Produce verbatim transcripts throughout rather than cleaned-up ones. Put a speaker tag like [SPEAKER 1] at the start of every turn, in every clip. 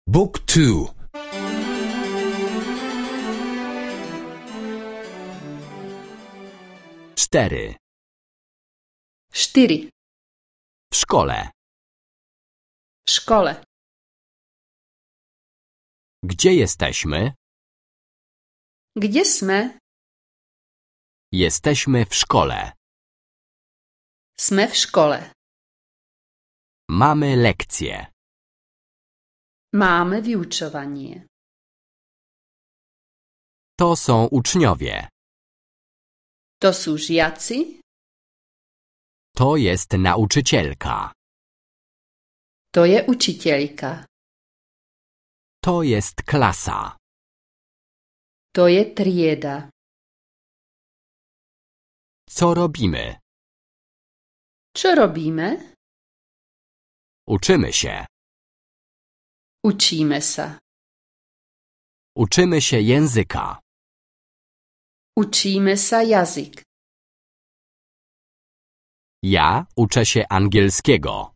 [SPEAKER 1] Book two.
[SPEAKER 2] Cztery.
[SPEAKER 3] Cztery.
[SPEAKER 2] W szkole.
[SPEAKER 3] W szkole.
[SPEAKER 2] Gdzie jesteśmy?
[SPEAKER 3] Gdzie sme?
[SPEAKER 2] Jesteśmy w szkole.
[SPEAKER 3] Sme w szkole.
[SPEAKER 2] Mamy lekcje.
[SPEAKER 3] Mamy wyuczowanie.
[SPEAKER 2] To są uczniowie.
[SPEAKER 3] To są žiaci.
[SPEAKER 2] To jest nauczycielka.
[SPEAKER 3] To je učiteľka.
[SPEAKER 2] To jest klasa.
[SPEAKER 3] To je trieda.
[SPEAKER 2] Co robimy?
[SPEAKER 3] Čo robíme?
[SPEAKER 2] Uczymy się.
[SPEAKER 3] Učíme sa.
[SPEAKER 2] Uczymy się języka.
[SPEAKER 3] Učíme sa jazyk.
[SPEAKER 2] Ja uczę się angielskiego.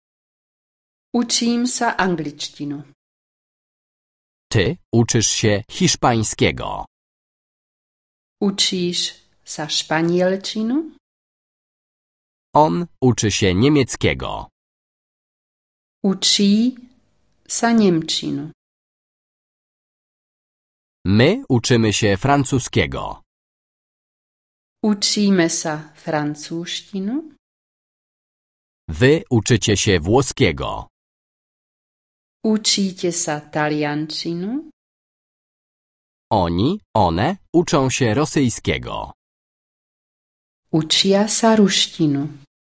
[SPEAKER 3] Učím sa angličtinu.
[SPEAKER 2] Ty uczysz się hiszpańskiego.
[SPEAKER 3] Učíš sa španielčinu?
[SPEAKER 2] On uczy się niemieckiego.
[SPEAKER 3] Učí sa nemčinu.
[SPEAKER 2] My uczymy się francuskiego.
[SPEAKER 3] Učíme sa francúzštinu?
[SPEAKER 2] Wy uczycie się włoskiego.
[SPEAKER 3] Učíte sa taliančinu?
[SPEAKER 2] Oni, one uczą się rosyjskiego.
[SPEAKER 3] Učia sa ruštinu.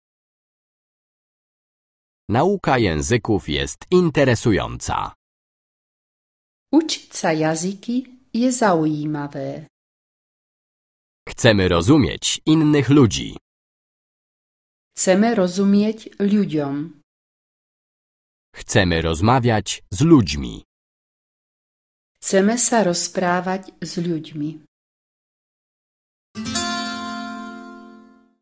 [SPEAKER 2] Nauka języków jest interesująca.
[SPEAKER 3] Učiť sa jazyky je zaujímavé.
[SPEAKER 2] Chcemy rozumieć innych ludzi.
[SPEAKER 3] Chceme rozumieť ľuďom.
[SPEAKER 2] Chcemy rozmawiać z ludźmi.
[SPEAKER 3] Chceme sa rozprávať s ľuďmi.